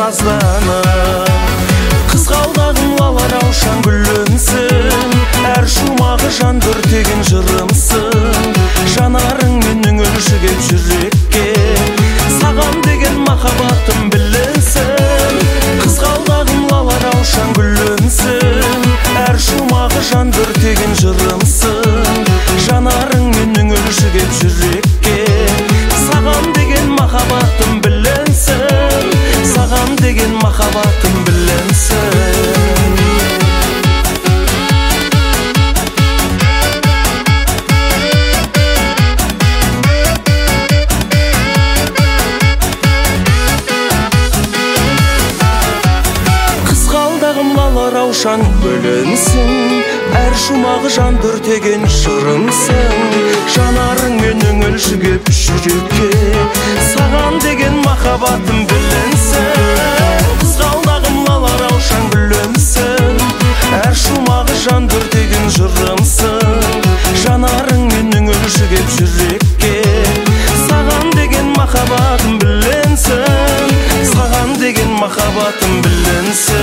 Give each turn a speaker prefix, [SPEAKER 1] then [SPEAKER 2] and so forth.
[SPEAKER 1] назданып. Қызғалдағым лала раушан гүлімсің, әр шумағы жан өртеген жырымсың. Жанарың менің өлшігеп жүрекке, саған деген махаббатым білінсін. Қызғалдағым лала раушан гүлімсің, әр шумағы жан өртеген жырымсың. Жанарың менің өлшігеп жүрекке, саған деген махаббатым білінсін. Саған деген махаббатым білінсін. Қызғалдағым лала раушан гүлімсің, әр шумағы жан өртеген жырымсың. Жанарың менің өлшігеп жүрекке, саған деген махаббатым білінсін. Қызғалдағым лала раушан гүлімсің, әр шумағы жан өртеген жырымсың. Жанарың менің өлшігеп жүрекке, саған деген махаббатым білінсін. Саған деген махаббатым білінсін.